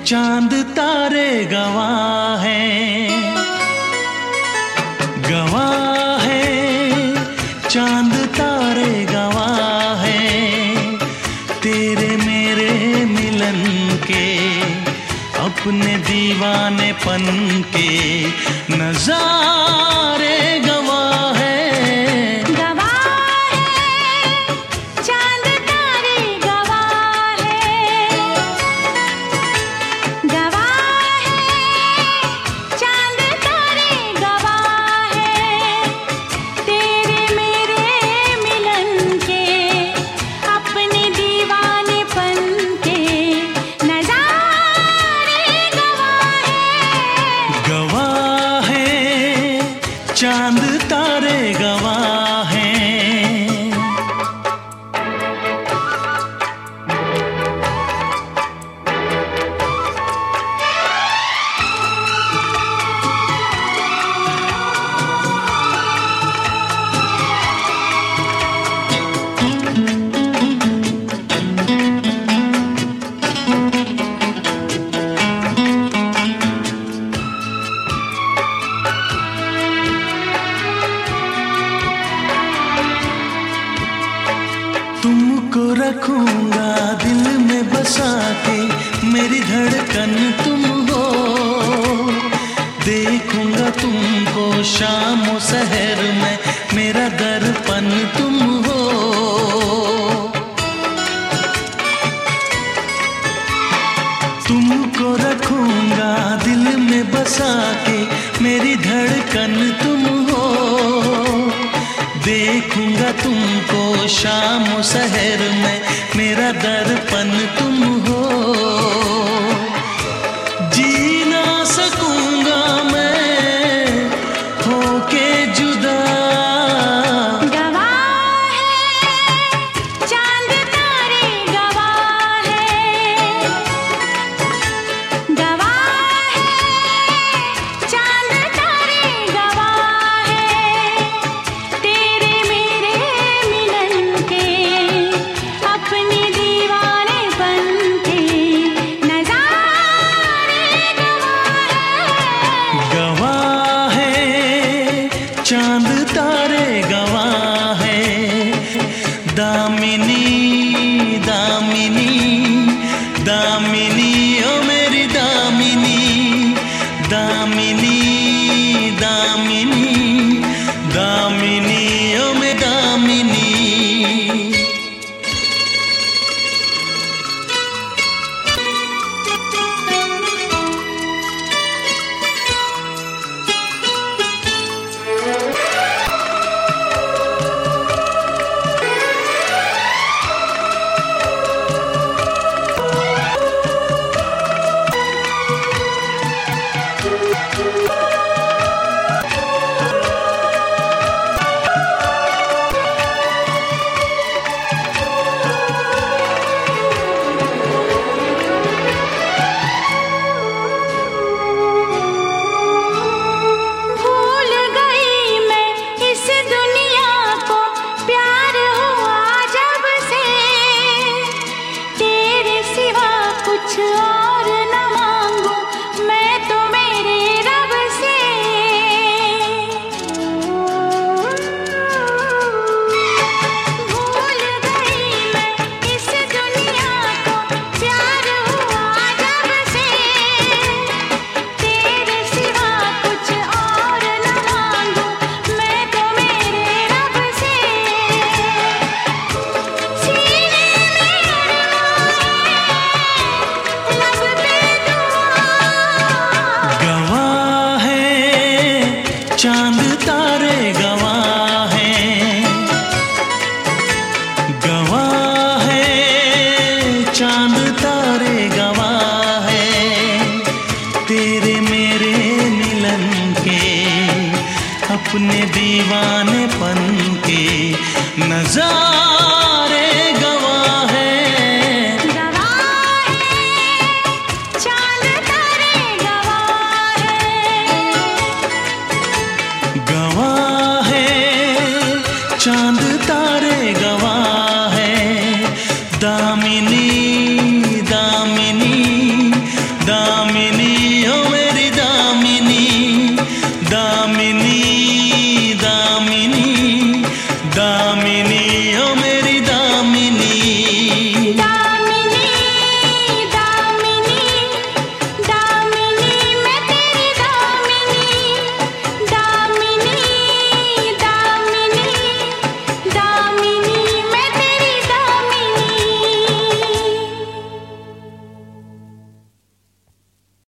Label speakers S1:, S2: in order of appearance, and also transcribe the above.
S1: चांद तारे गवाह हैं, गवाह हैं, चांद तारे गवाह हैं तेरे मेरे मिलन के, अपने दीवानेपन के नजारे गवाह हैं। चांद तारे गवाह हैं। तुमको रखूंगा दिल में बसा के, मेरी धड़कन तुम हो, देखूंगा तुमको शाम और सहर में, मेरा दर्पण तुम हो। तुमको रखूंगा दिल में बसा के, मेरी धड़कन तुम हो, देखूंगा तुमको शाम और सहर में, मेरा दर्पण तुम हो।